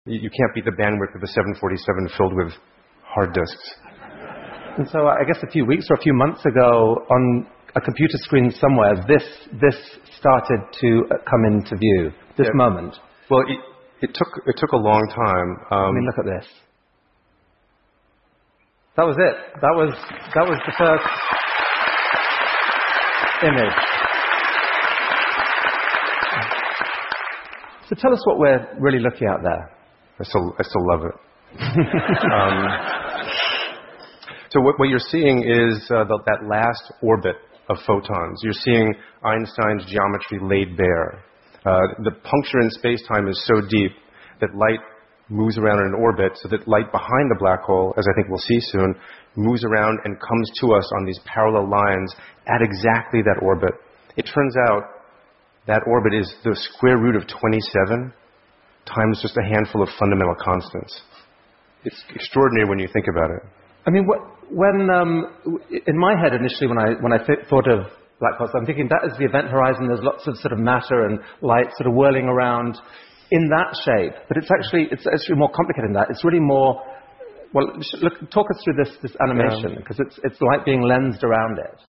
You can't beat the bandwidth of a 747 filled with hard disks. And so I guess a few weeks or a few months ago, on a computer screen somewhere, this started to come into view, this moment. Well, it took a long time. I mean, look at this. That was it. That was the first image. So tell us what we're really looking at there. I still love it. So what you're seeing is that last orbit of photons. You're seeing Einstein's geometry laid bare. The puncture in space-time is so deep that light moves around in an orbit, so that light behind the black hole, as I think we'll see soon, moves around and comes to us on these parallel lines at exactly that orbit. It turns out that orbit is the square root of 27 times just a handful of fundamental constants. It's extraordinary when you think about it. I mean, when in my head initially, when I thought of black holes, I'm thinking that is the event horizon. There's lots of sort of matter and light sort of whirling around in that shape. But it's actually more complicated than that. It's really more. Well, talk us through this animation, because it's light being lensed around it.